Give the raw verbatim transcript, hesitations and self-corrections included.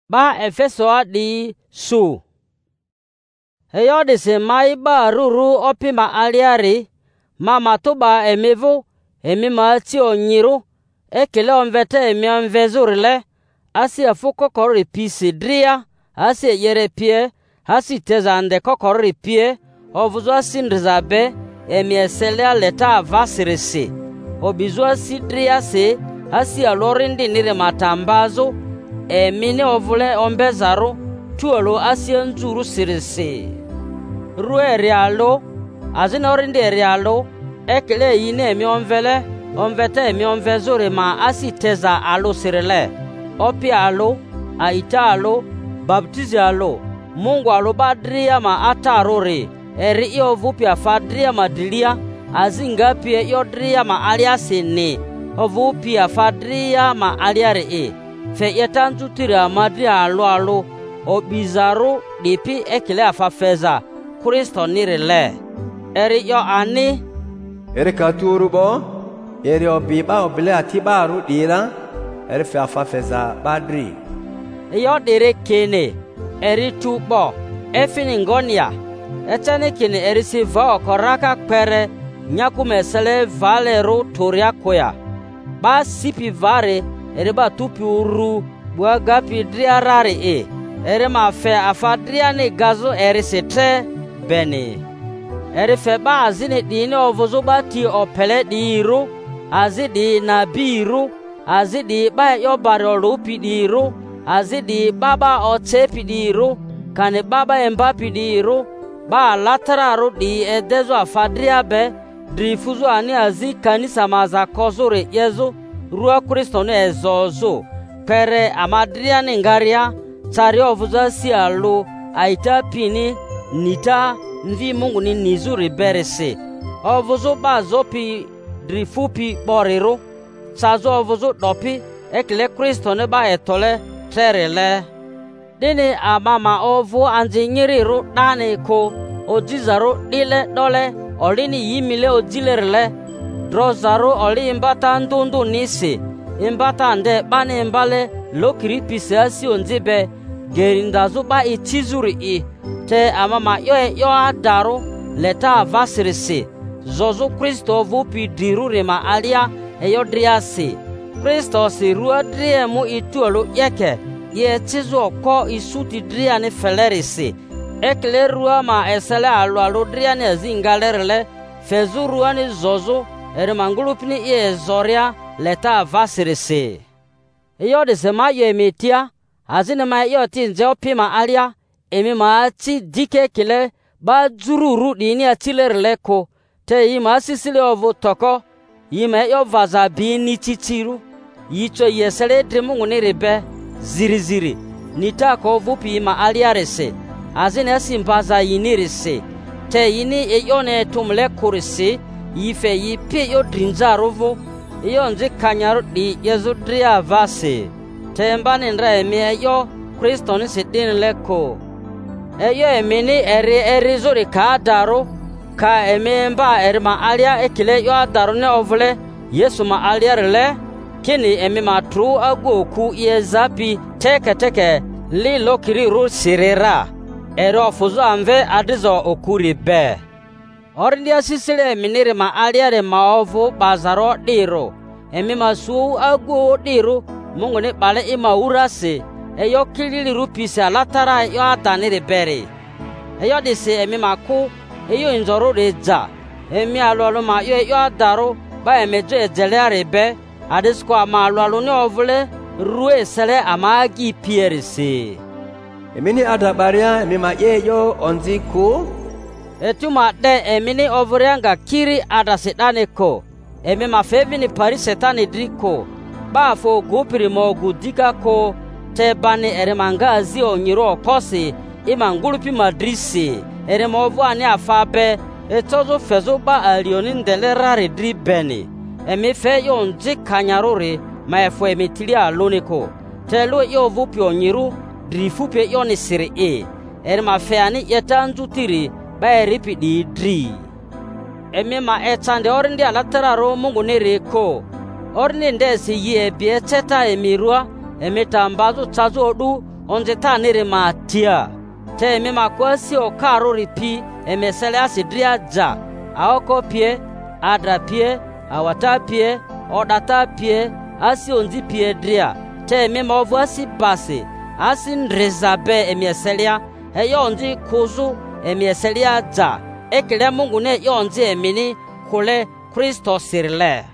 ba Efeso di su. Heyo dise mai ba ruru opi ma aliari ma matuba emivu emi ma ti onyiru ekele onvete emi onvezurile asi afu kokori pisi dria asi yere pie asi tezande kokori pie ovuzwa sindrizabe emi eselia leta avasirisi obizwa sidria se asi alorindi nire matambazo emine ovule ombezaru tuolo asi nzuru sirisi rue rialo azinorindi rialo ekele yine emi onvele onvete emi onvezure ma asi teza alo sirile opi alo aita alo baptizi alo Mungu alo badria ma atarore eri iyo vupi afadria madilia azinga pia iyo dria ma aliasini ovupi afadria ma aliare e fe yetantu tira madria alo alo obizaru dipi ekele afafeza Kristo nirile eri iyo ani eri katuru bo eri obiba obile atibaru dira eri fe afafeza badri iyo dire kene eri tubo efini ngonia etane kene eri si va okoraka pere nyakumesele valeru toria koya ba sipi vare eri ba tupi uru bua gapi driarare e eri ma fe afadria ne gazo eri sete bene eri fe ba azini dini ovuzo ba ti opele diru azidi na biru azidi ba yobare olupi diru azidi baba otepi diru kane baba embapi diru ba latararu di edezo afadria be drifuzo ani azi kanisa maza kozure yezu rua Kristo ne ezozo pere amadria ningaria tari ovuza si alu aita pini nita nvi Mungu ni nizuri berese ovuzo ba zopi drifupi boriru sazo ovuzo dopi ekle Kristo ne ba etole terele dini amama ovu anjinyiriru dani ko ojizaru dile dole olini yimile ojilerle drozaru oli imbata ndundu nisi imbata nde bani imbale lokiri pise asi onzibe gerindazu ba itizuri i te amama yo yo adaru leta avasirisi zozu Kristo vupi dirure ma alia eyo driasi Kristo si rua drie mu ituolu yeke ye tizo ko isuti dria ne felerisi ekle rua ma esele alu alu dria ne zingalerle fezu rua ne zozo ere mangulupini ye zoria leta avasirisi iyo de sema ye metia azine ma yo tinje opima alia emi ma ti dike kile ba zururu dini atilerle ko te yima sisile ovu toko yima yo vaza bini titiru yicho yesele drimungu ni ribe ziri ziri nita ko vupi ma aliarese azine simbaza yinirese te yini eyone tumle kurisi yife yipi yo drinzaruvu iyo nzi kanyaru di yezu dria vase te mbani ndra emi eyo Kristo ni sidin leko eyo emi ni eri eri zuri ka adaru ka emi mba eri ma alia ekile yo adaru ne ovule Yesu ma aliarele kini emi matru agoku yezapi teke teke li lokiri ru sirira ero fuzo anve adizo okuri be orndia sisile minire ma aliare maovu bazaro diro emi masu ago diro Mungu ne bale ima urase eyo kilili rupisi alatara yo adanire bere eyo dise emi maku eyo inzoro reja emi alolo ma yo yo adaru ba emejo ejeleare be adisko ama alwalu ne ovule rue sele amagi pierisi emini adabaria emi ma ye yo onziku etuma de emini ovurianga kiri adasidane ko emi ma fevini pari setani driko ba fo gupiri mogu dika ko te bani ere mangazi onyiro kosi imangulupi madrisi ere movu ani afabe etozo fezo ba alioni ndelerare dri beni emi fe yo nji kanyarore ma efo emi tili aloniko te lo yo vupi onyiru drifupe yo ni siri e ere ma fe ani yetanzu tiri ba eripi di dri emi ma etande orindi alatararo Mungu nireko orni ndesi ye bie cheta emirua emi tambazu chazo odu onje ta nere ma tia te me makwasi o karo ripi emesele asidria ja aoko pie adra pie awata pie odata pie asi onzi pie dria te me mavu asi base asi nrezabe emeselia eyo onzi kuzu emeselia ja ekele Mungu ne yonzi emini kule Kristo sirle.